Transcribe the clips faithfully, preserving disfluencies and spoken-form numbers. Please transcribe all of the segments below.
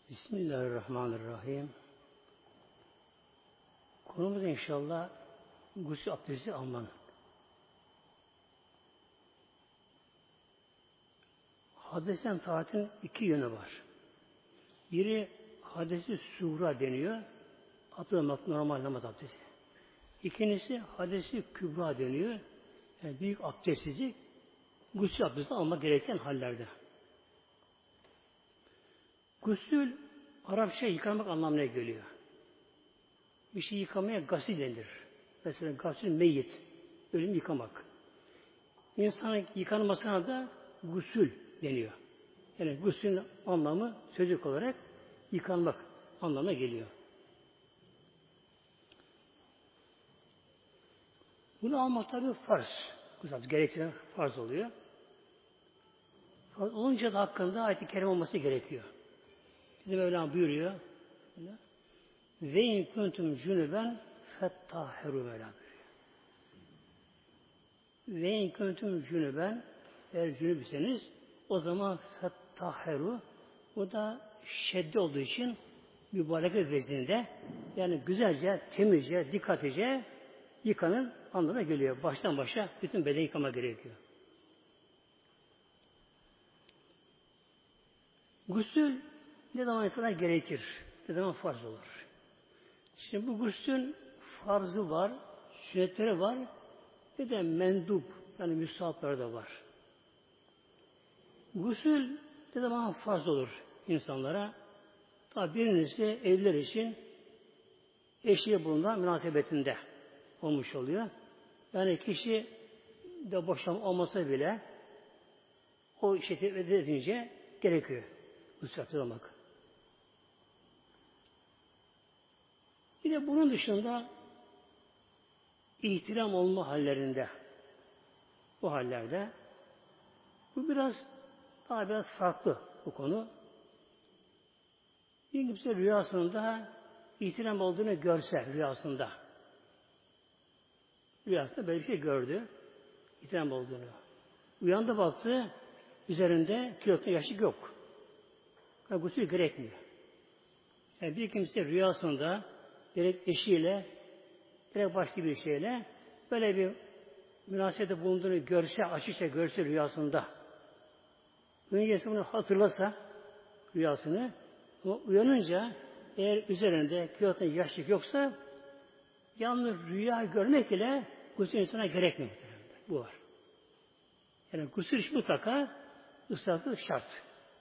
Bismillahirrahmanirrahim. Konumuz inşallah gusül abdesti almanın. Hadesten taharetin iki yönü var. Biri hadesi suğra deniyor. Abdülhamid normal namaz abdesti. İkincisi hadesi kübra deniyor. Yani büyük abdestsizlik gusül abdesti almak gereken hallerde. Gusül Arapça yıkamak anlamına geliyor. Bir şey yıkamaya gasil denir. Mesela gasil meyyit. Ölüm yıkamak. İnsanın yıkanmasına da gusül deniyor. Yani gusülün anlamı sözlük olarak yıkanmak anlamına geliyor. Bunu almak tabi farz. Gerektiren farz oluyor. Farz olunca da hakkında ayet-i kerim olması gerekiyor. Bizim Mevlam buyuruyor. Ve in kuntum cunuben fettahiru Mevlam buyuruyor. Ve in kuntum cunuben eğer cünübseniz o zaman fettahiru o da şeddi olduğu için mübareke vezninde yani güzelce, temizce, dikkatlice yıkanın anlamına geliyor. Baştan başa bütün beden yıkama gerekiyor. Gusül ne zaman insana gerekir? Ne zaman farz olur? Şimdi bu gusülün farzı var, sünnetleri var ve de mendup yani müstahapları da var. Gusül ne zaman farz olur insanlara? Tabi birincisi evliler için eşiyle bulunan münasebetinde olmuş oluyor. Yani kişi de boşanma olmasa bile o şekilde edince gerekiyor. Gusül yaptırmak. Bir de bunun dışında ihtiram olma hallerinde bu hallerde bu biraz daha biraz farklı bu konu. Bir kimse rüyasında ihtiram olduğunu görse rüyasında rüyasında böyle bir şey gördü. İhtiram olduğunu. Uyandı baktı üzerinde kilotun yaşlık yok. Yani gusül gerekmiyor. Yani bir kimse rüyasında gerek eşiyle gerek başka bir şeyle böyle bir münasebette bulunduğunu görse, açıkça görse rüyasında öncesi bunu hatırlasa rüyasını ama uyanınca eğer üzerinde kilotun yaşlık yoksa yalnız rüya görmek ile gusül insana gerekmiyor. Bu var. Yani gusül iş mutlaka ıslaklık şart.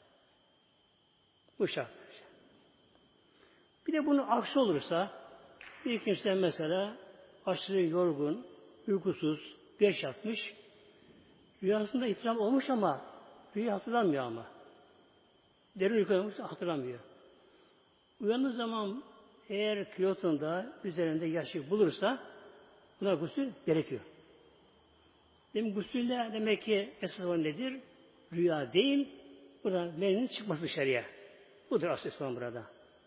Bu şart. Bir de bunun aksi olursa bir kimse mesela aşırı yorgun, uykusuz, geç yatmış, rüyasında ihtiram olmuş ama rüyayı hatırlamıyor ama. Derin uyku olmuş hatırlamıyor. Uyandığı zaman eğer kilotunda üzerinde yaşlık bulursa buna gusül gerekiyor. Demek gusülde demek ki esas olan nedir? Rüya değil, burada meninin çıkması dışarıya. Budur asıl olan burada.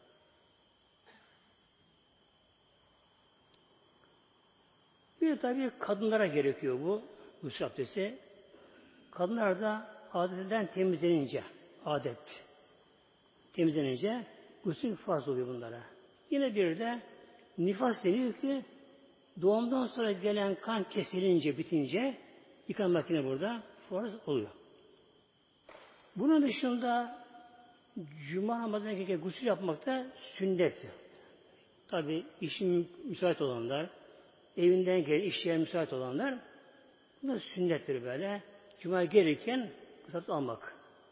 Bir de tabii kadınlara gerekiyor bu gusül abdesti. Kadınlar da adetten temizlenince, adet temizlenince gusül farz oluyor bunlara. Yine bir de nifas deniyor ki doğumdan sonra gelen kan kesilince, bitince yıkanmak yine burada farz oluyor. Bunun dışında cuma namazına gereken gusül yapmak da sünnet. Tabi işin müsait olanlar, evinden gelen işçiye müsait olanlar bu da sünnettir böyle. Cuma gelirken gusül almak.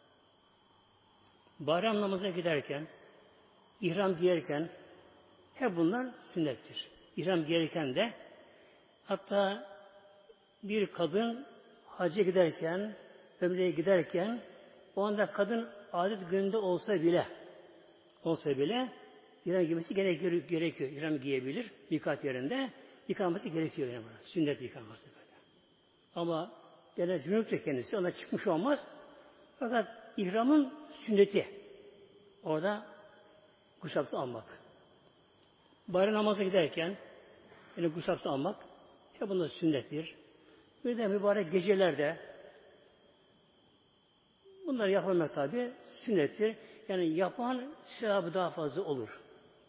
Bayram namazına giderken, ihram giyerken hep bunlar sünnettir. İhram giyerken de hatta bir kadın hacca giderken, ömreye giderken o anda kadın adet gününde olsa bile olsa bile ihram giymesi gerekiyor, gerekiyor. İhram giyebilir mikat yerinde. Yıkanması gerekiyor yani. Sünnet yıkanması böyle. Ama gene cünüptür kendisi. Ona çıkmış olmaz. Fakat ihramın sünneti. Orada gusül abdesti almak. Bayram namazına giderken yani gusül abdesti almak hep bunlar sünnettir. Bir de mübarek gecelerde bunları yapılmak tabi sünnettir. Yani yapan sevabı daha fazla olur.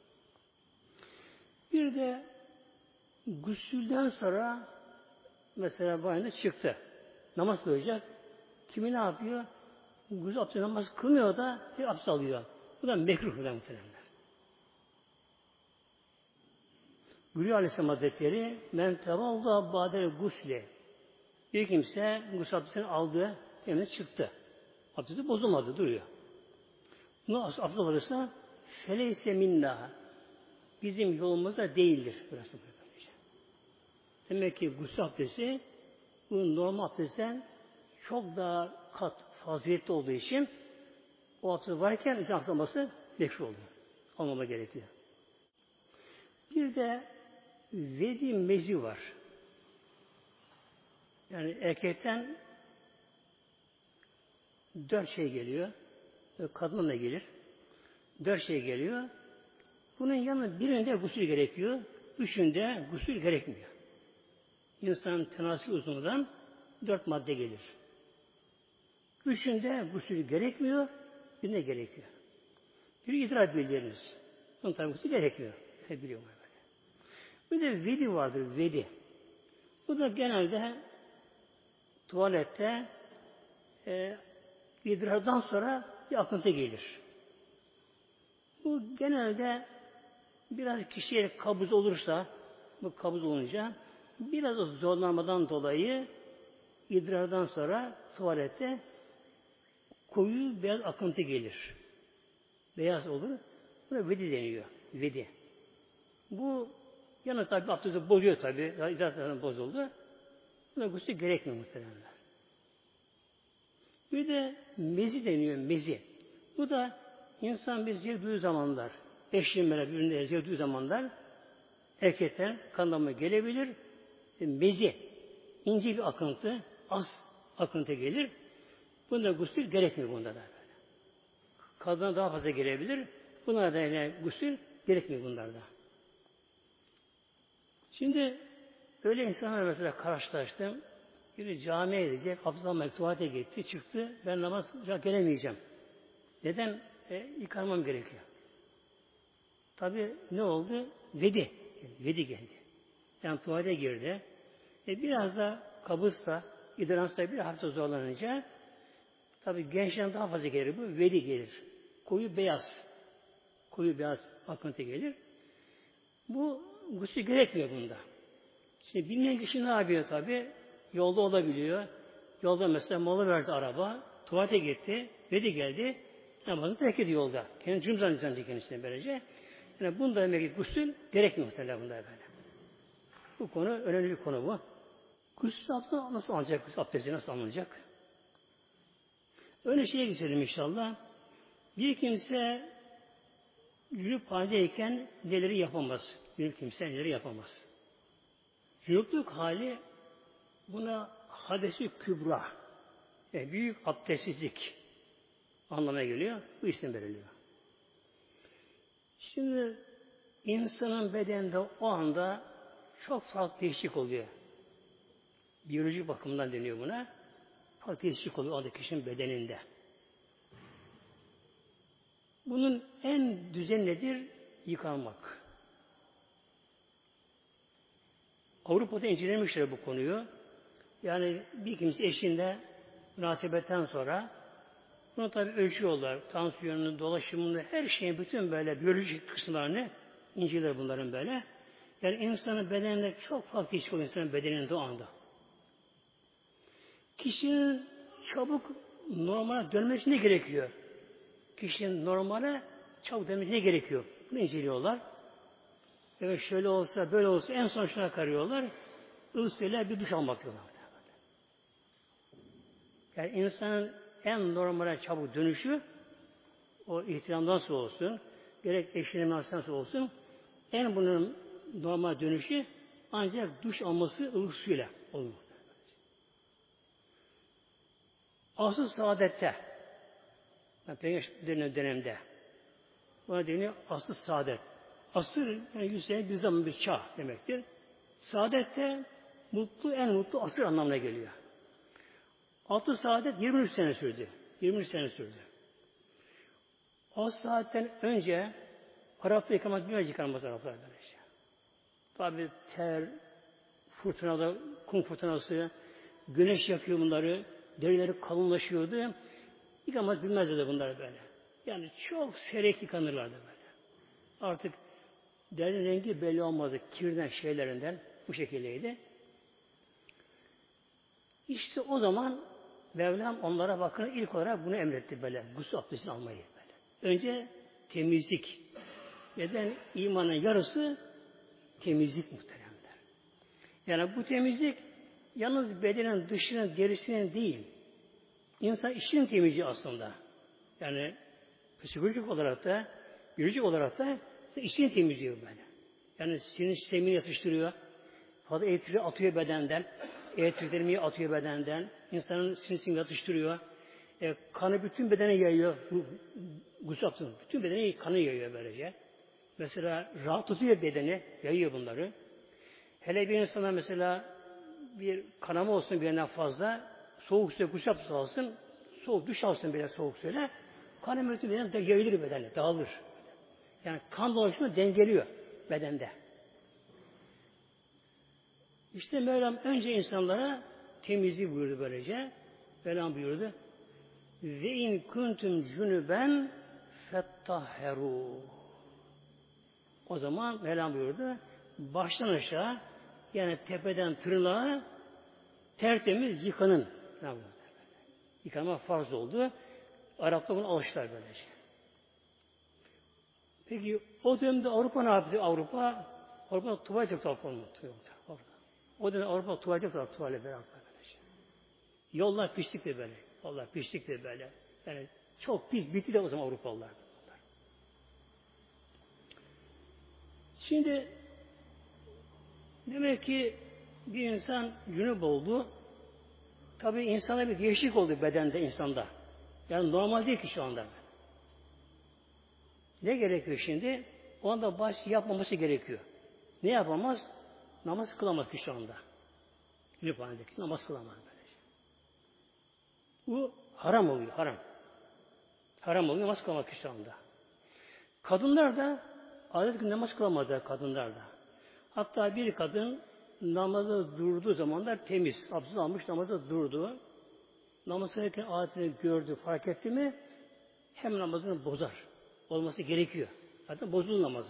Bir de gusülden sonra mesela bayında çıktı. Namaz kılacak. Kimi ne yapıyor? Gusül abdesti namaz kılmıyor da bir abdest alıyor. Bu da mekruh da muhtemelenler. Buyuruyor Aleyhisselam Hazretleri men tevalda badel gusle. Bir kimse gusül abdestini aldı, temiz çıktı. Abdesti bozulmadı, duruyor. Bunu abdest alırsa feleyse minna. Bizim yolumuzda değildir. Burası böylece. Demek ki gusül abdesti bu normal abdestten çok daha kat faziletli olduğu için o abdest varken insan abdest alması mekruh oluyor. Almama gerekiyor. Bir de vedi mezi var. Yani erkekten dört şey geliyor. Kadına da gelir. Dört şey geliyor. Bunun yanında birinde gusül gerekiyor. Üçünde gusül gerekmiyor. İnsanın tenasül uzunluğundan dört madde gelir. Üçünde gusül gerekmiyor. Birine gerekiyor. Bir idrar bildiriniz. Bunun tabi gusül gerekmiyor. Hep biliyorum böyle. Bir de vedi vardır. Vedi. Bu da genelde tuvalette e, idrardan sonra bir akıntı gelir. Bu genelde biraz kişiye kabız olursa, bu kabız olunca biraz o zorlanmadan dolayı idrardan sonra tuvalette koyu beyaz akıntı gelir. Beyaz olur. Buna vedi deniyor. Vedi. Bu yana tabi abdesti bozuyor tabi. İdrardan bozuldu. Buna gusül gerekmiyor muhtemelen. Bir de mezi deniyor. Mezi. Bu da insan bir zevk duyduğu zamanlar, eşliğinle birbirine zevk duyduğu zamanlar erkekten kanlanma gelebilir. Mezi, ince bir akıntı, az akıntı gelir. Bunda gusül gerekmiyor bunda da böyle. Kadına daha fazla gelebilir. Bunlar da yani gusül gerekmiyor bunlarda. Şimdi öyle insanlar mesela karşılaştım. Biri camiye gidecek, abdest almaya tuvalete gitti, çıktı. Ben namaza gelemeyeceğim. Neden? E, yıkanmam gerekiyor. Tabi ne oldu? Vedi. Vedi geldi. Yani tuvalete girdi. E, biraz da kabızsa, idransa bir hafta zorlanınca tabi gençlerin daha fazla gelir bu. Vedi gelir. Koyu beyaz. Koyu beyaz akıntı gelir. Bu gusül gerekmiyor bunda. Şimdi bilmeyen kişi ne yapıyor tabi? Yolda olabiliyor. Yolda mesela mola verdi araba. Tuvalete gitti. Vedi geldi. Namazını terk ediyor yolda. Kendi cüm zannediyor kendisine böylece. Yani bunda demek ki gusül gerekmiyor muhtemelen bunda böyle. Bu konu önemli bir konu bu. Gusül abdesti nasıl alınacak? Gusül abdesti nasıl alınacak? Öyle şeye geçelim inşallah. Bir kimse cünüp haldeyken neleri yapamaz? Cünüp kimse neleri yapamaz? Cünüplük hali buna hadesi kübra. Yani büyük abdestsizlik anlamına geliyor. Bu isim veriliyor. Şimdi insanın bedeninde o anda çok farklı değişik oluyor. Biyolojik bakımdan deniyor buna. Farklı değişik oluyor o anda kişinin bedeninde. Bunun en düzeni nedir? Yıkanmak. Avrupa'da incelemişler bu konuyu. Yani bir kimse eşinde münasebetten sonra bunu tabi ölçüyorlar. Tansiyonunu, dolaşımını, her şeyin bütün böyle biyolojik kısımlarını inceliyor bunların böyle. Yani insanın bedeninde çok farklı değişik oluyor insanın bedeninde o anda. Kişinin çabuk normale dönmesi ne gerekiyor? Kişinin normale çabuk dönmesi ne gerekiyor? Bunu inceliyorlar. Evet şöyle olsa, böyle olsa en son şuna karıyorlar. Isıyla bir duş almak diyorlar. Yani insanın en normale çabuk dönüşü o ihtiramdan sonra olsun, gerek eşinin nasıl olsun, en bunun normal dönüşü ancak duş alması ılık suyla olur. Asıl saadette yani Peygamber dönemde buna deniyor asıl saadet. Asır yani yüz sene bir zaman bir çağ demektir. Saadette mutlu, en mutlu asır anlamına geliyor. Altı saadet yirmi üç sene sürdü. yirmi üç sene sürdü. O saatten önce Arap'ta yıkamak bilmez yıkanmaz Araplar böylece. Tabi ter, fırtınada, kum fırtınası, güneş yakıyor bunları, derileri kalınlaşıyordu. Yıkamak bilmezdi de bunlar böyle. Yani çok seyrek yıkanırlardı böyle. Artık derinin rengi belli olmadı. Kirden şeylerinden bu şekildeydi. İşte o zaman Mevlam onlara bakın ilk olarak bunu emretti böyle. Gusül abdestini almayı böyle. Önce temizlik. Neden? İmanın yarısı temizlik muhteremler. Yani bu temizlik yalnız bedenin dışının, gerisinin değil. İnsan işin temizliği aslında. Yani psikolojik olarak da, biyolojik olarak da işin temizliği böyle. Yani sinir sistemini yatıştırıyor. Fazla elektriği atıyor bedenden. Elektriklerimi atıyor bedenden. İnsanın sinir sistemini yatıştırıyor. E, kanı bütün bedene yayıyor. Bu, gusül abdesti. Bütün bedene kanı yayıyor böylece. Mesela rahat tutuyor bedeni. Yayıyor bunları. Hele bir insana mesela bir kanama olsun birinden fazla soğuk suya gusül abdesti alsın. Soğuk duş alsın bile soğuk suyla. Kan emirti bedene de yayılır bedene. Dağılır. Yani kan dolaşımı dengeliyor bedende. İşte Mevlam önce insanlara temizliği buyurdu böylece. Mevlam buyurdu. Ve in kuntum cunuben fettahheru. O zaman Mevlam buyurdu. Baştan aşağı yani tepeden tırnağa tertemiz yıkanın. Yıkanma farz oldu. Araplar bunu alıştılar böylece. Peki o dönemde Avrupa ne yaptı? Avrupa Avrupa tuvalet yoktu Avrupa. O dönemde Avrupa tuvalet yoktu tuvalet böylece. Yollar pislikti böyle. Yollar pislikti böyle. Yani çok pis bitti de o zaman Avrupalılar. Şimdi demek ki bir insan cünüp oldu. Tabii insana bir değişik oldu bedende insanda. Yani normal değil ki şu anda. Ne gerekiyor şimdi? O anda baş yapmaması gerekiyor. Ne yapamaz? Namaz kılamaz ki şu anda. Cünüp halindeki namaz kılamaz böylece. Bu haram oluyor, haram. Haram oluyor, namaz kılamak ki şu anda. Kadınlar da adet gün namaz kılamazlar kadınlar da. Hatta bir kadın namaza durduğu zamanlar temiz. Abdest almış namaza durdu. Namaz kılarken adetini gördü, fark etti mi hem namazını bozar. Olması gerekiyor. Zaten bozulur namazı.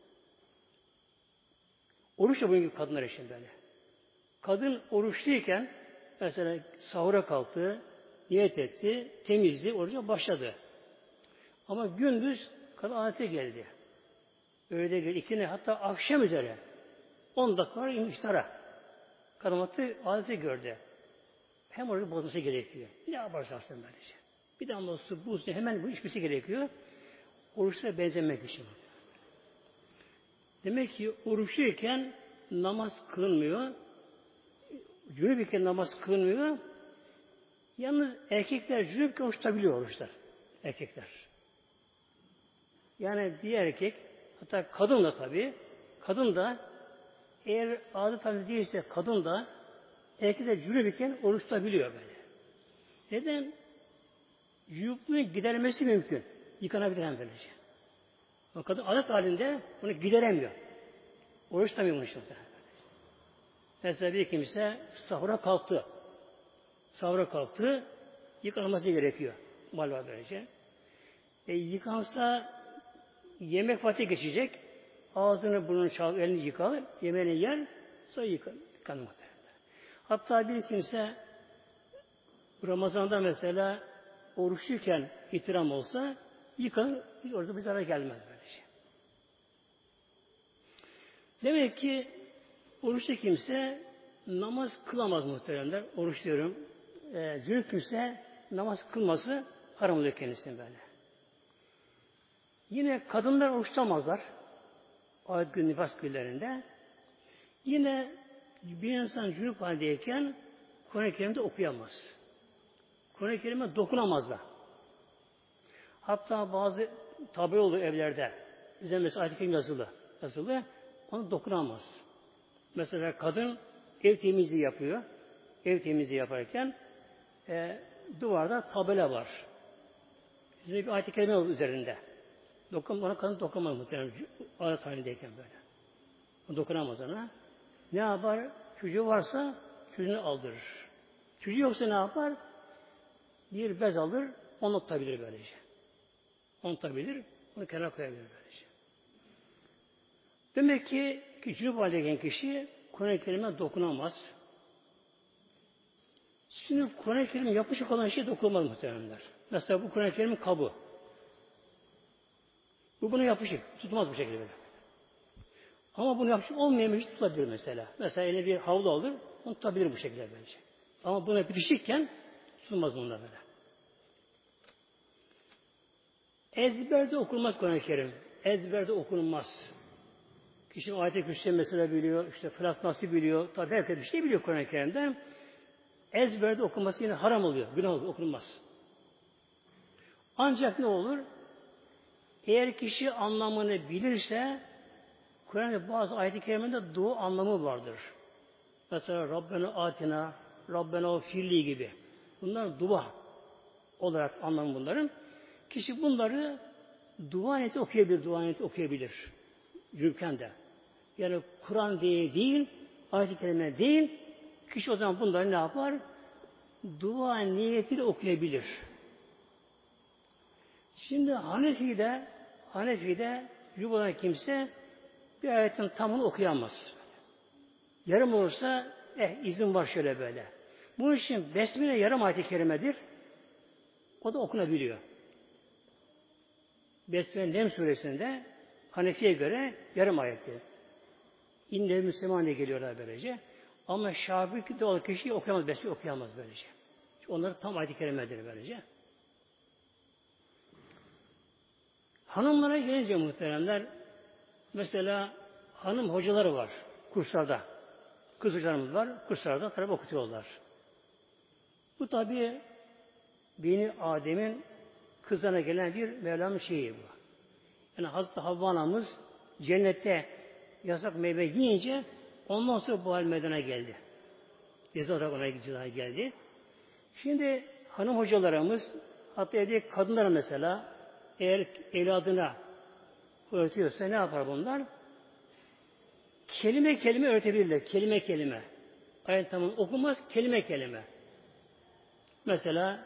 Oruç da bugünkü kadınlar için böyle. Kadın oruçluyken mesela sahura kalktı, niyet etti, temizdi, oruca başladı. Ama gündüz kadın adete geldi. Öğle geldi, ikine hatta akşam üzere on dakika var iftara. Kadın attı, adeti gördü. Hem orucu bozması gerekiyor. Ne yaparsa yapsın böylece. Bir damla su, buz, hemen bu içmesi gerekiyor. Oruçlara benzemek için. Demek ki oruçluyken namaz kılınmıyor. Cünüp iken namaz kılınmıyor. Yalnız erkekler cünüpken oruç tutabiliyor oruçlar. Erkekler. Yani bir erkek, hatta kadın da tabii, kadın da eğer adet tabi değilse kadın da erkekler cünüp iken oruç tutabiliyor böyle. Neden? Cünüplüğün gidermesi mümkün. Yıkanabilir hem böylece. O kadın adet halinde bunu gideremiyor. Oruç tutamıyor bunu işte. Mesela bir kimse sahura kalktı. Sahura kalktı, yıkanması gerekiyor. Mal var böylece. E, yıkansa yemek vakti geçecek. Ağzını, burnunu çalıp, elini yıkar, yemeğini yer, sonra yıkar. Yıkanır. Hatta bir kimse Ramazan'da mesela oruçluyken ihtiram olsa yıkanır, orada bir zarar gelmez böylece. Demek ki oruçlu kimse namaz kılamaz muhteremler. Oruç diyorum. E, Cünüp kimse namaz kılması haram oluyor kendisine böyle. Yine kadınlar oruç tutamazlar. Ayet gün nifas günlerinde. Yine bir insan cünüp haldeyken Kur'an-ı Kerim'de okuyamaz. Kur'an-ı Kerim'e dokunamazlar. Hatta bazı tablo olur evlerde. Bize mesela ayet-i kerim yazılı. Yazılı. Onu dokunamaz. Mesela kadın ev temizliği yapıyor. Ev temizliği yaparken e, duvarda tabela var. Şimdi bir ayet-i kerime var üzerinde. Dokun, ona kadın dokunmaz muhtemelen. Adet halindeyken böyle. Dokunamaz ona. Ne yapar? Çocuğu varsa çocuğunu aldırır. Çocuğu yoksa ne yapar? Bir bez alır, onu tutabilir böylece. Onu tutabilir, onu kenara koyabilir böylece. Demek ki küçük haldeyken kişi Kur'an-ı Kerim'e dokunamaz. Şimdi Kur'an-ı Kerim yapışık olan şey dokunmaz muhtemelenler. Mesela bu Kur'an-ı Kerim'in kabı. Bu buna yapışık. Tutmaz bu şekilde böyle. Ama bunu yapışık olmayan bir şey tutabilir mesela. Mesela eline bir havlu alır, onu tutabilir bu şekilde bence. Ama buna bitişikken tutulmaz bunlar böyle. Ezberde okunmaz Kur'an-ı Kerim. Ezberde okunmaz. Kişi ayet-i kürsü mesela biliyor, işte Felak Nas'ı biliyor. Tabi herkes bir şey biliyor Kur'an-ı Kerim'den. Ezberde okunması yine haram oluyor. Günah oluyor, okunmaz. Ancak ne olur? Eğer kişi anlamını bilirse Kur'an'da bazı ayet-i kerimede dua anlamı vardır. Mesela Rabbena atina, Rabbena firli gibi. Bunlar dua olarak anlamı bunların. Kişi bunları dua niyeti okuyabilir, dua niyeti okuyabilir. Yürürken de. Yani Kur'an diye değil, ayet-i kerime değil, kişi o zaman bunları ne yapar? Dua niyetiyle okuyabilir. Şimdi Hanefi'de Hanefi'de yuvadan kimse bir ayetin tamamını okuyamaz. Yarım olursa eh izin var şöyle böyle. Bunun için Besmele yarım ayet-i kerimedir. O da okunabiliyor. Besmele Nem suresinde Hanefi'ye göre yarım ayettir. İnne Müslüman diye geliyorlar böylece. Ama Şafii olan kişi okuyamaz, Besmele okuyamaz böylece. Çünkü onları tam ayet-i kerimedir böylece. Hanımlara gelince muhteremler, mesela hanım hocaları var kurslarda. Kız hocalarımız var, kurslarda tabi okutuyorlar. Bu tabi Beni Adem'in kızına gelen bir Mevlam'ın şeyi bu. Yani Hazreti Havva anamız cennette yasak meyve yiyince ondan sonra bu hal meydana geldi. Ceza olarak ona ceza geldi. Şimdi hanım hocalarımız, hatta evdeki kadınlar mesela eğer evladına öğretiyorsa ne yapar bunlar? Kelime kelime öğretebilirler. Kelime kelime. Ayet tamam okunmaz, kelime kelime. Mesela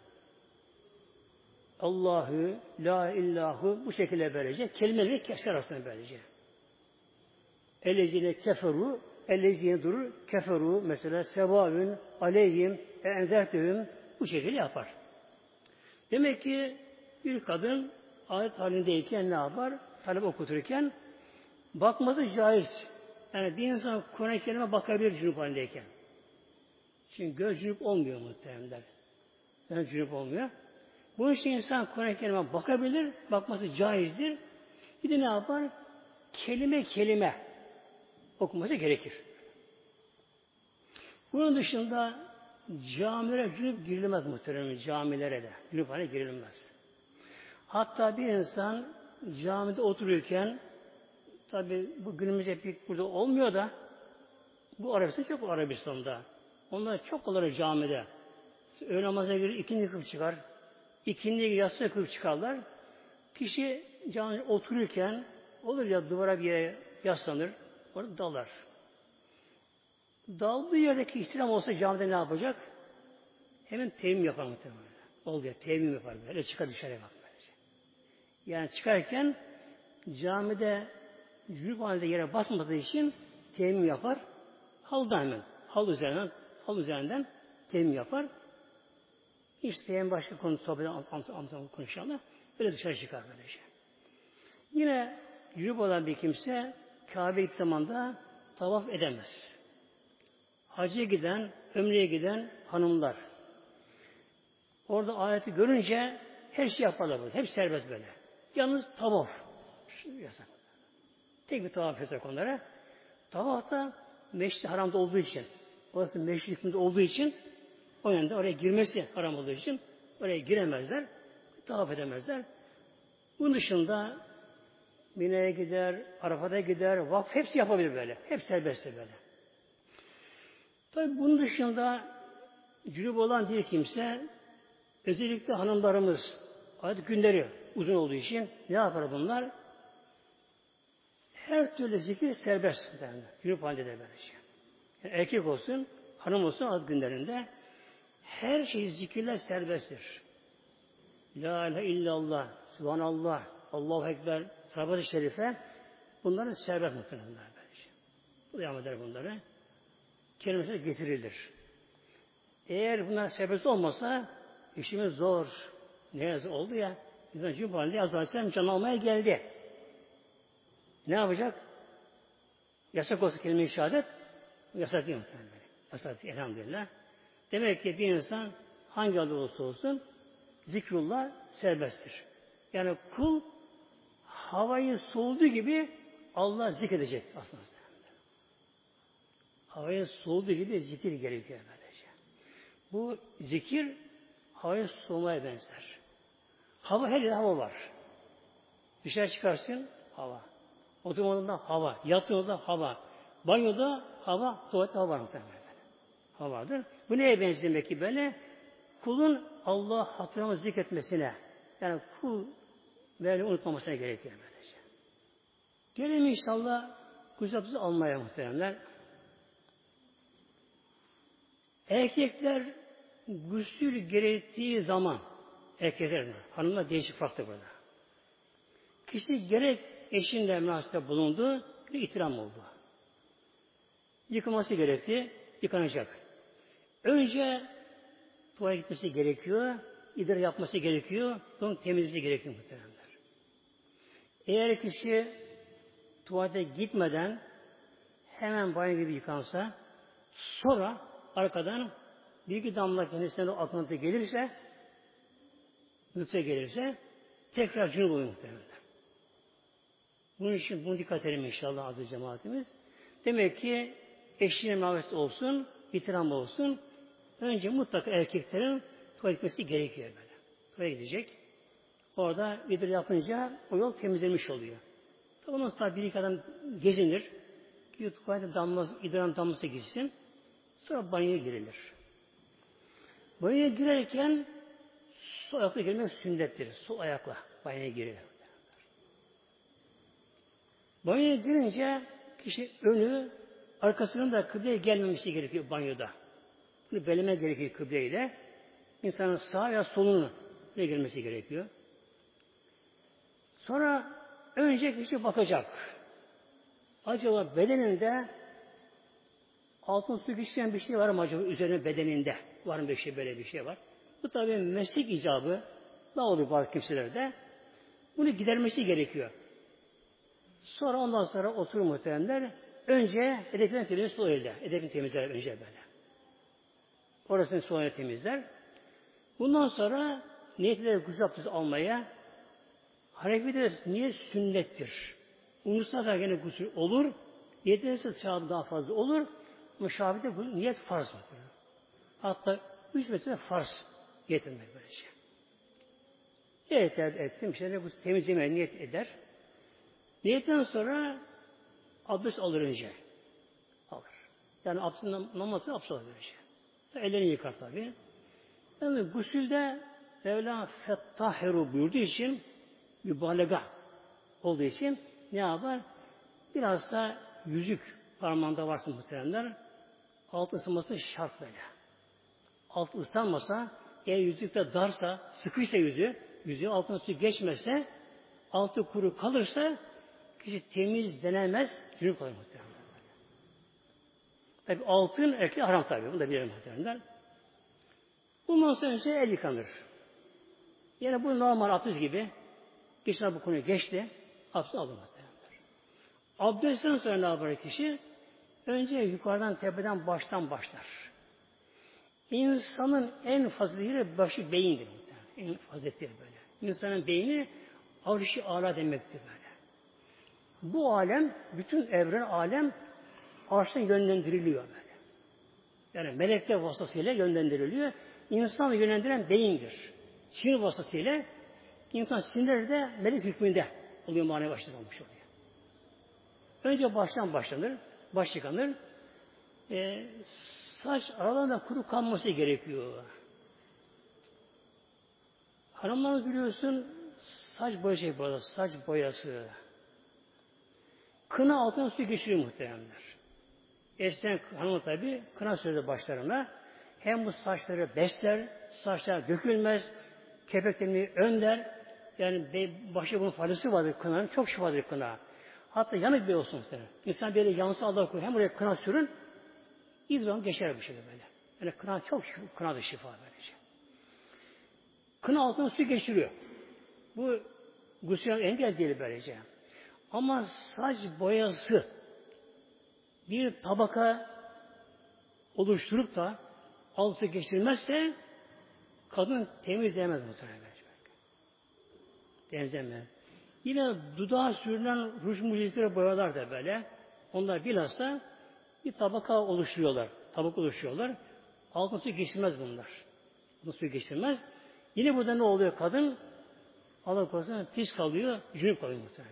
Allahu, la illahu bu şekilde böylece. Kelimeleri keser aslında böylece. Ellezine keferu, ellezine durur, keferu mesela sevâvün, aleyhim, enzertehüm bu şekilde yapar. Demek ki bir kadın adet halindeyken ne yapar? Talep okuturken bakması caiz. Yani bir insan Kur'an-ı Kerim'e bakabilir cünüp halindeyken. Çünkü göz cünüp olmuyor muhtemelen. Göz cünüp olmuyor. Bunun için insan Kur'an-ı Kerim'e bakabilir, bakması caizdir. Bir de ne yapar? Kelime kelime okuması gerekir. Bunun dışında camilere cünüp girilmez muhtemelen, camilere de. Cünüp haline girilmez. Hatta bir insan camide otururken, tabi bu günümüzde pek burada olmuyor da, bu Arabistan çok Arabistan'da. Onlar çok olur camide. Öğle namazına girer, ikindi kılıp çıkar. İkindiye yatsı kılıp çıkarlar. Kişi camide otururken, olur ya duvara bir yere yaslanır, orada dalar. Daldığı yerdeki ihtiram olsa camide ne yapacak? Hemen teyemmüm yapar muhtemelen. Oldu ya, teyemmüm yapar. Öyle çıkar dışarıya bak. Böylece. Yani çıkarken camide cünüp halinde yere basmadığı için teyemmüm yapar. Halıdan hemen. Halı üzerinden, halı üzerinden teyemmüm yapar. İşte teyemmüm başka konu sohbeti konuşalım. Böyle dışarı çıkar böylece. Yine cünüp olan bir kimse Kabe'ye gittiği zamanda tavaf edemez. Hacca giden, ömreye giden hanımlar. Orada ayeti görünce her şey yaparlar böyle. Hep serbest böyle. Yalnız tavaf. Yasak. Tek bir tavaf yasak onlara. Tavaf da Meşri Haram'da olduğu için, orası Meşri hükmünde olduğu için o yönde oraya girmesi haram olduğu için oraya giremezler. Tavaf edemezler. Bunun dışında Mine'ye gider, Arafat'a gider, vakf hepsi yapabilir böyle. Hep serbest böyle. Tabi bunun dışında cünüp olan bir kimse özellikle hanımlarımız ayet günleri uzun olduğu için ne yapar bunlar? Her türlü zikir serbest. Günlük halinde de böylece. Yani erkek olsun, hanım olsun ad günlerinde her şey zikirler serbesttir. La ilahe illallah, subhanallah, Allahu ekber, salavat-ı şerife bunların serbest muhtemelen böylece. Bu devam eder bunları. Kelimesi getirilir. Eğer bunlar serbest olmasa işimiz zor. Ne yazık oldu ya. Bizden Cumhurbaşkanı Hazreti Aleyhisselam can almaya geldi. Ne yapacak? Yasak olsa kelime-i şehadet yasak değil muhtemelen. Yasak değil, elhamdülillah. Demek ki bir insan hangi adı olursa olsun zikrullah serbesttir. Yani kul havayı soğuduğu gibi Allah zikredecek aslında. Havayı soğuduğu gibi zikir gerekiyor böylece. Bu zikir havayı soğumaya benzer. Hava, her yerde hava var. Dışarı çıkarsın hava. Oturmadığında hava. Yattığında hava. Banyoda hava. Tuvalette hava var muhtemelen. Havadır. Bu neye benziyor demek ki böyle? Kulun Allah hatırlaması zikretmesine. Yani kul böyle unutmamasına gerekiyor böylece. Gelelim inşallah kucağımızı almaya muhteremler. Erkekler gusül gerektiği zaman erkekler, hanımlar değişik farklı burada. Kişi gerek eşinle münasebette bulundu, bir itiram oldu. Yıkaması gerekti, yıkanacak. Önce tuvalete gitmesi gerekiyor, idrar yapması gerekiyor, onun temizliği gerekiyor muhteremler. Eğer kişi tuvalete gitmeden hemen banyo gibi yıkansa, sonra arkadan bir iki damla kendisine o akıntı gelirse, nütfe gelirse, tekrar cünüp oluyor muhtemelen. Bunun için bunu dikkat edelim inşallah aziz cemaatimiz. Demek ki eşliğine münasebet olsun, itiram olsun. Önce mutlaka erkeklerin tuvalete gitmesi gerekiyor böyle. Tuvalete gidecek. Orada idrar yapınca o yol temizlenmiş oluyor. Tabi ondan sonra bir iki adam gezinir. Ki tuvalete damlası, idrarın damlası gitsin. Sonra banyoya girilir. Banyoya girerken sol ayakla girmek sünnettir. Sol ayakla banyoya girilir. Banyoya girince kişi önü, arkasının da kıbleye gelmemesi gerekiyor banyoda. Bunu belirleme gerekiyor kıbleyle. İnsanın sağ ya solunu girmesi gerekiyor. Sonra önce kişi bakacak. Acaba bedeninde altın su geçen bir şey var mı acaba üzerine bedeninde? Var mı bir şey, böyle bir şey var. Bu tabi meslek icabı ne oluyor bazı kimselerde? Bunu gidermesi gerekiyor. Sonra ondan sonra oturur muhteremler. Önce edepten temizler su elde. Edepten temizler önce böyle. Orasını sonra temizler. Bundan sonra niyet eder gusül abdesti almaya. Hanefi'de niyet sünnettir. Unutsa da yine gusül olur. Niyet ederse çağda daha fazla olur. Ama Şafii'de niyet farz mı? Hatta üç metre farz niyet etmek böylece. Niyet ettim. İşte bu temizlemeye niyet eder. Niyetten sonra abdest alır önce. Alır. Yani abdestin namazını abdest alır önce. Ellerini yıkar tabi. Yani gusülde Mevla fettahiru buyurduğu için mübalağa olduğu için ne yapar? Biraz da yüzük parmağında varsa muhteremler altı ısınması şart böyle. Altı ıslanmasa eğer yüzükte darsa, sıkıysa yüzü, yüzüğü altına su geçmezse altı kuru kalırsa kişi temizlenemez, cünüp kalır muhteremler. Tabi altın erkeğe haram tabi. Bunu da bilelim muhteremler. Bundan sonra önce el yıkanır. Yani bu normal abdest gibi. Geçen bu konuyu geçti. Abdest alır muhteremler. Abdestten sonra ne yapar kişi? Önce yukarıdan, tepeden, baştan başlar. İnsanın en faziletli başı beyindir. En faziletli böyle. İnsanın beyni arş-ı âlâ demektir böyle. Bu alem, bütün evren alem arştan yönlendiriliyor böyle. Yani melekler vasıtasıyla yönlendiriliyor. İnsanı yönlendiren beyindir. Sinir vasıtasıyla insan sinirleri de melek hükmünde oluyor, manevi başlanmış oluyor. Önce baştan başlanır, baş yıkanır. Ee, saç aralarında kuru kalması gerekiyor. Hanımlarımız biliyorsun saç boyası böyle, saç boyası. Kına altına su geçiriyor muhteremler. Eskiden hanım tabi kına sürüyor başlarına. Hem bu saçları besler, saçlar dökülmez, kepeklerini önler. Yani başı bunun faydası vardır kınanın, çok şifadır kına. Hatta yanık bile olsun muhtemelen. İnsan böyle yansı Allah koyuyor. Hem oraya kına sürün, İzban geçer bir şey böyle. Yani kına çok kına da şifa böylece. Kına altına su geçiriyor. Bu gusül engel değil böylece. Ama saç boyası bir tabaka oluşturup da altı geçirmezse kadın temizleyemez muhtemelen. Temizleyemez. Yine dudağa sürülen ruj mucizeleri boyalar da böyle. Onlar bilhassa bir tabaka oluşturuyorlar. Tabaka oluşturuyorlar. Altına su geçirmez bunlar. Altına su geçirmez. Yine burada ne oluyor kadın? Allah korusun pis kalıyor, cünüp kalıyor muhtemelen.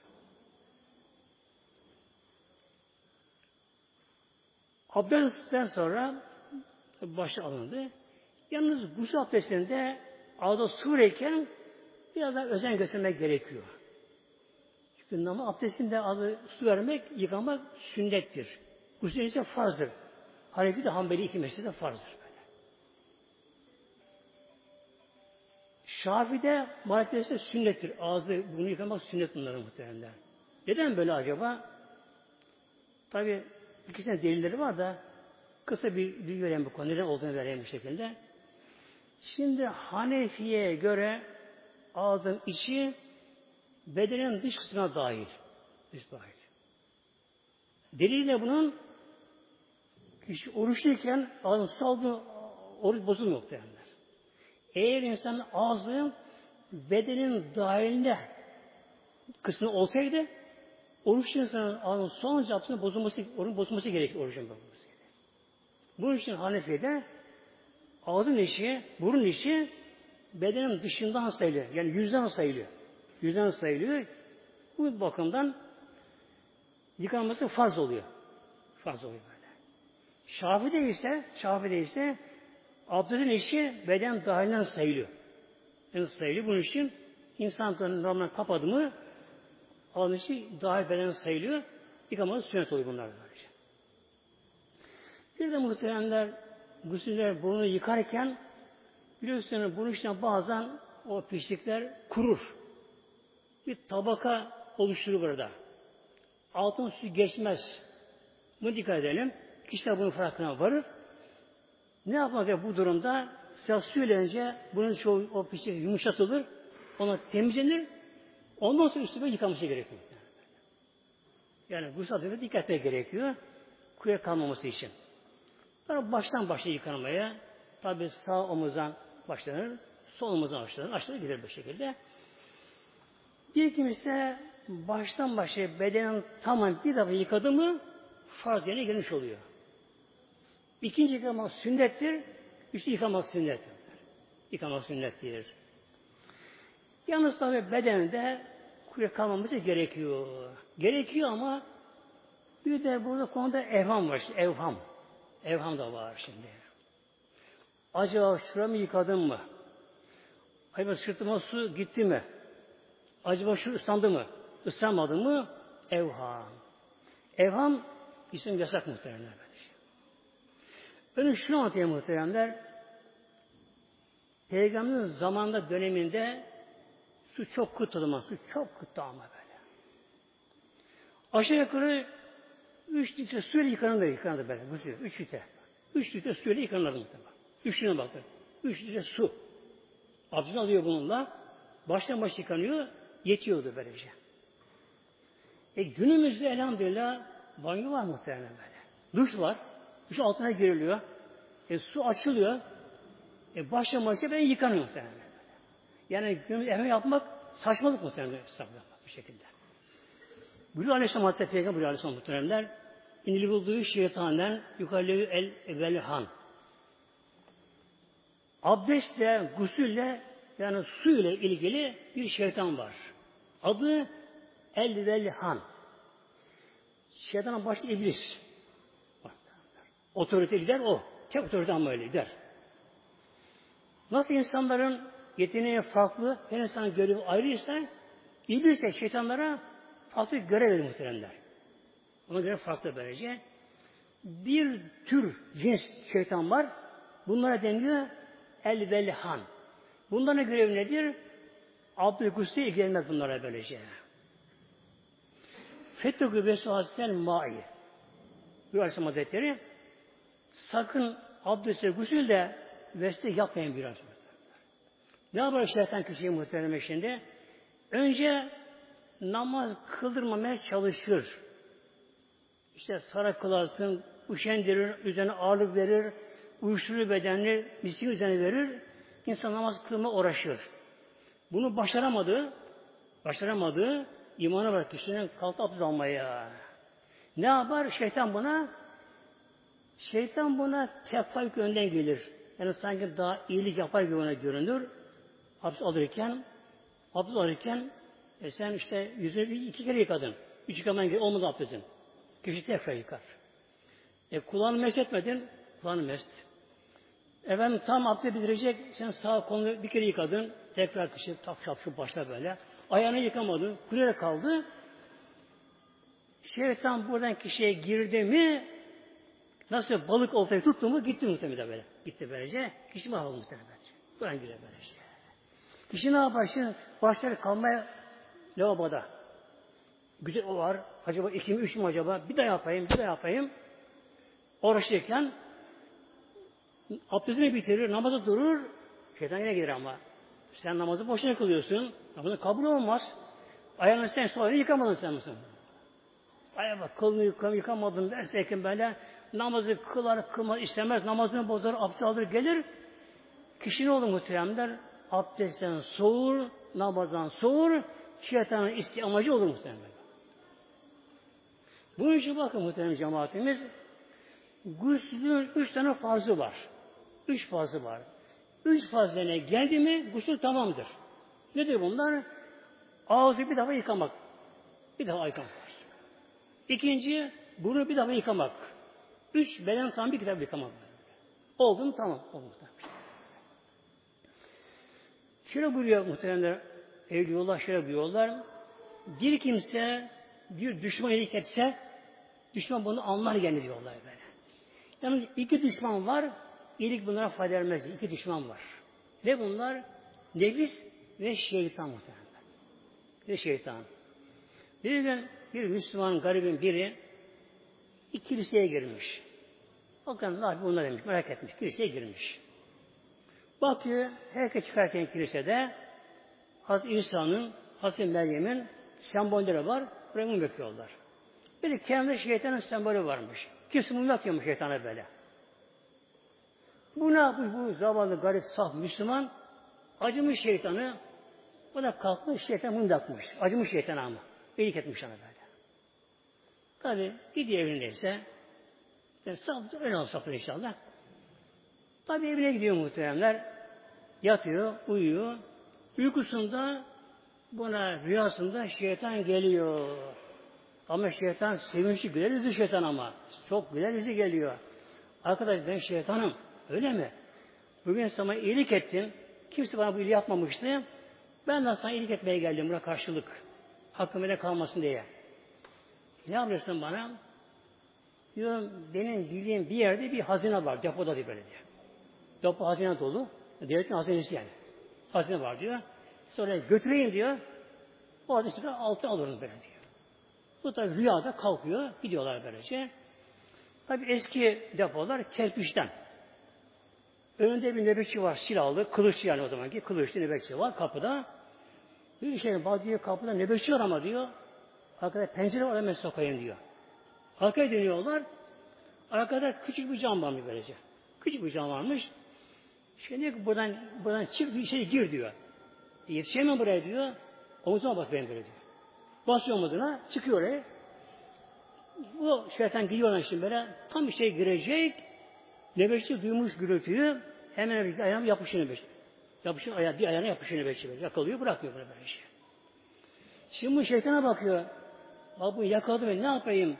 Abdestten sonra başı alındı. Yalnız gusül abdestinde ağza su verirken biraz daha özen göstermek gerekiyor. Çünkü namaz abdestinde ağza su vermek, yıkamak sünnettir. Gusül ise farzdır. Hanefi de Hanbeli iki mezhepte de farzdır böyle. Şafi'de Malik'te ise sünnettir. Ağzı, bunu yıkamak sünnet bunların muhtemelen. Neden böyle acaba? Tabi ikisinin delilleri var da kısa bir bilgi vereyim bu konuda. Neden olduğunu vereyim bu şekilde. Şimdi Hanefi'ye göre ağzın içi bedenin dış kısmına dahil. Dış dahil. Deliliyle bunun kişi oruçluyken ağzın su aldığı oruç bozulmuyor muhtemelenler. Eğer insanın ağzı bedenin dahilinde kısmı olsaydı oruçlu insanın ağzının su alınca abdestinin bozulması, orucun bozulması gerekiyor. Orucun bozulması gerekiyor. Bunun için Hanefi'de ağzın içi, burun içi bedenin dışından sayılıyor. Yani yüzden sayılıyor. Yüzden sayılıyor. Bu bakımdan yıkanması farz oluyor. Farz oluyor böyle. Şafi'de ise, Şafi'de ise abdestin içi beden dahilinden sayılıyor. Yani sayılıyor. Bunun için insan normalden kapadı mı ağzın içi dahil beden sayılıyor. Yıkaması sünnet oluyor bunlar böylece. Bir de muhteremler gusüller burnunu yıkarken biliyorsunuz bunun içine bazen o pislikler kurur. Bir tabaka oluşturur burada. Altın su geçmez. Bunu dikkat edelim. Kişiler bunun farkına varır. Ne yapmak ya bu durumda? Sıcak su ile önce bunun çoğu o pislik yumuşatılır. Ona temizlenir. Ondan sonra üstüne yıkaması gerekiyor. Yani bu sadece dikkat etmek gerekiyor. Kuya kalmaması için. Sonra baştan başa yıkanmaya tabi sağ omuzdan başlanır, sol omuzdan başlanır, aşağı gider bu şekilde. Bir kimse baştan başa bedenin tamamen bir defa yıkadı mı farz yerine gelmiş oluyor. İkinci yıkamak sünnettir, üçüncü yıkamak sünnettir. Yıkamak sünnettir. Yalnız tabi bedende kuya kalmaması gerekiyor. Gerekiyor ama bir de burada konuda evham var. İşte, evham. Evham da var şimdi. Acaba şuramı yıkadım mı? Acaba sırtıma su gitti mi? Acaba şu ıslandı mı? Islanmadı mı? Evham. Evham isim yasak muhteremler. Önce şunu anlatayım muhteremler. Peygamberin zamanında döneminde su çok kıt o zaman. Su çok kıt ama böyle. Aşağı yukarı üç litre suyla yıkanırdı, yıkanırdı böyle. Bu suyu, üç litre. Üç litre suyla yıkanırdı muhtemelen. Üçüne bakın. Üç litre su. Abdest alıyor bununla. Baştan baş yıkanıyor. Yetiyordu böylece. E günümüzde elhamdülillah banyo var muhtemelen böyle. Duş var. Duş altına giriliyor. E su açılıyor. E baştan başa ben yıkanıyor muhtemelen. Yani günümüzde efendim yapmak saçmalık muhtemelen. Bu şekilde. Buyuruyor Aleyhisselam Hazretleri Peygamber buyuruyor Aleyhisselam muhteremler. İnili bulduğu şeytanen yukarılevi el velhan. Abdestle, gusülle yani su ile ilgili bir şeytan var. Adı el velhan. Şeytanın başı iblis. Otorite gider o. Tek otorite ama öyle gider. Nasıl insanların yeteneği farklı, her insanın görevi ayrıysa, iblis de şeytanlara farklı görev verir muhteremler. Ona göre farklı böylece. Bir tür cins şeytan var. Bunlara deniliyor el-velhan. Bunların görevi nedir? Abdülküs'te ilgilenmez bunlara böylece. Fethü Vesuhassel Ma'i. Bu Aleyhisselam Hazretleri sakın abdestle gusül de vesile yapmayın biraz. Ne yapar şeytan kişiyi muhterem şimdi? Önce namaz kıldırmamaya çalışır. İşte sarı kılarsın, üşendirir, üzerine ağırlık verir, uyuşturur bedenini, miskin üzerine verir. İnsan namaz kılma uğraşır. Bunu başaramadı, başaramadı, imanı var kişinin kalktı abdest almaya. Ne yapar? Şeytan buna şeytan buna tefayük önden gelir. Yani sanki daha iyilik yapar gibi ona görünür. Abdest alırken abdest alırken e sen işte yüzünü iki kere yıkadın. Üç yıkaman gibi olmadı abdestin. Kişi tekrar yıkar. E kulağını mesh etmedin, kulağını mesh. Efendim tam abdest bitirecek, sen sağ kolunu bir kere yıkadın, tekrar kişi tak şapşup başla böyle. Ayağını yıkamadın, kulüre kaldı. Şeytan buradan kişiye girdi mi, nasıl balık oltayı tuttu mu, gitti muhtemelen böyle. Gitti böylece, kişi mahvoldu muhtemelen. Buradan giriyor böylece. Kişi ne yapar şimdi? Başlar kalmaya lavaboda. Güzel o var. Acaba iki mi, üç mü acaba? Bir daha yapayım, bir daha yapayım. Uğraşırken abdestini bitirir, namaza durur. Şeytan yine gelir ama. Sen namazı boşuna kılıyorsun. Namazın kabul olmaz. Ayağını sen sonra yıkamadın sen misin? Ayağa bak, kılını yıkam, yıkamadın dersen böyle namazı kılar, kılmaz, istemez, namazını bozar, abdest alır, gelir. Kişi ne olur muhteremler? Abdestten soğur, namazdan soğur, şeytanın isti amacı olur muhteremler. Bunun için bakın muhterem cemaatimiz, gusülün üç tane farzı var. Üç farzı var. Üç farzına geldi mi gusül tamamdır. Nedir bunlar? Ağzı bir defa yıkamak. Bir defa yıkamak. İkinci, burnu bir defa yıkamak. Üç, beden tam bir defa yıkamak. Oldu mu? Tamam. Oldu mu? Şöyle buyuruyor muhteremler, Evliyaullah şöyle buyuruyorlar. Bir kimse bir düşman iyilik etse, düşman bunu anlar gene diyorlar böyle. Yani iki düşman var, iyilik bunlara fayda vermez. İki düşman var. Ve bunlar nefis ve şeytan muhtemelen. Ve şeytan. Bir gün bir Müslüman garibin biri bir kiliseye girmiş. Bakın ne yapıyor bunlar demiş, merak etmiş. Kiliseye girmiş. Bakıyor, herkes çıkarken kilisede Hazreti İsa'nın, Hazreti Meryem'in sembolleri var. Buraya mum yakıyorlar. Bir de kendi şeytanın sembolü varmış. Kimse mum yakıyormuş şeytana böyle. Bu ne yapmış bu zavallı, garip, saf Müslüman? Acımış şeytanı. O da kalkmış şeytan mum yakmış. Acımış şeytana ama. İyilik etmiş ona böyle. Tabi gidiyor evindeyse. Yani saf, öyle olsa safır inşallah. Tabi evine gidiyor muhteremler. Yatıyor, uyuyor. Uykusunda buna rüyasında şeytan geliyor. Ama şeytan sevinçli, güler yüzlü şeytan ama. Çok güler yüzlü geliyor. Arkadaş ben şeytanım. Öyle mi? Bugün sana iyilik ettim. Kimse bana bu iyiliği yapmamıştı. Ben de sana iyilik etmeye geldim. Buna karşılık. Hakkım öyle kalmasın diye. Ne yapıyorsun bana? Diyorum benim bildiğim bir yerde bir hazine var. Depoda diye böyle diyor. Depo hazine dolu. Devletin hazinesi yani. Hazine var diyor. Sonra götüreyim diyor. O hazineyi altına alırım böyle diyor. Bu da rüyada kalkıyor. Gidiyorlar böylece. Tabi eski depolar kerpiçten. Önünde bir nöbetçi var. Silahlı. Kılıçlı yani o zamanki. Kılıçlı nöbetçi var kapıda. Bir şey bak diyor kapıda nöbetçi var ama diyor. Arkada pencere var hemen sokayım diyor. Arkaya dönüyorlar. Arkada küçük bir cam varmış böylece. Küçük bir cam varmış. Şimdi buradan buradan çık bir şey gir diyor. E, yetişemem buraya diyor. Omuzuma bas benim böyle diyor. Basıyor omuzuna, çıkıyor oraya. Bu şeytan gidiyor ona şimdi böyle. Tam bir şey girecek. Nöbetçi duymuş gürültüyü. Hemen bir ayağına yapışıyor nöbetçi. Yapışıyor ayağı, bir ayağına yapışıyor nöbetçi böyle. Yakalıyor, bırakmıyor böyle böyle şey. Şimdi bu şeytana bakıyor. Bak bu yakaladı beni, ne yapayım?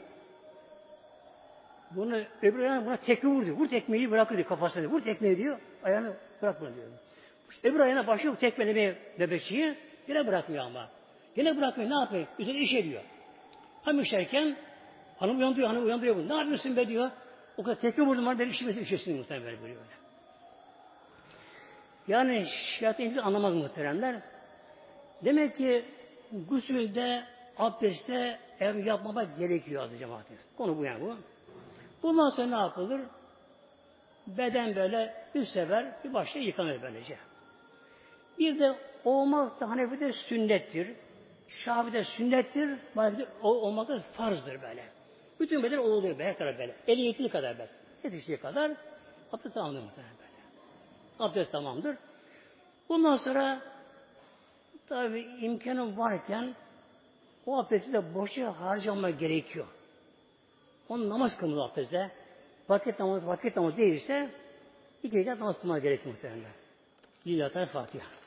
Bunu öbür ayağına buna tekme vur diyor. Vur tekmeyi bırakır diyor kafasına diyor. Vur tekmeyi diyor. Ayağını bırak bunu diyor. Öbür ayağına başlıyor tekmelemeye bebekçiyi. Yine bırakmıyor ama. Yine bırakmıyor. Ne yapıyor? Üzerine iş ediyor. Tam işerken hanım uyandırıyor, hanım uyandırıyor bunu. Ne yapıyorsun be diyor. O kadar tekme vurdum var, ben işime işesin muhtemelen böyle böyle. Yani şeytan anlamaz muhteremler. Demek ki gusülde, abdestte ev yapmamak gerekiyor azı cemaatimiz. Konu bu yani bu. Bundan sonra ne yapılır? Beden böyle üç sefer bir başta yıkanır böylece. Bir de olmak da Hanefi'de sünnettir. Şafi'de sünnettir. Maalesef olmak da farzdır böyle. Bütün beden oluyor be, her taraf böyle. Eli yettiği kadar böyle. Yetiştiği kadar abdest tamamdır muhtemelen böyle. Abdest tamamdır. Bundan sonra tabi imkanım varken o abdesti de boşa harcamak gerekiyor. Onun namaz kılmalı abdeste. Vakit namazı vakit namazı değilse iki rekat namaz kılmak gerekiyor muhtemelen. Lillahi Teala Fatiha.